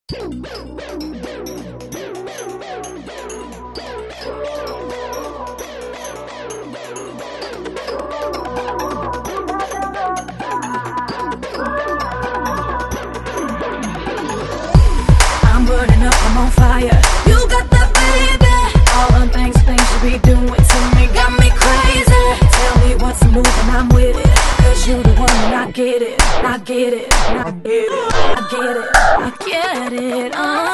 I'm burning up, I'm on fire. You got that baby. All the things you be doing to me got me crazy. Tell me what's the move and I'm with it. Cause you the one and I get it. I get it, I get it, I get it, I get it.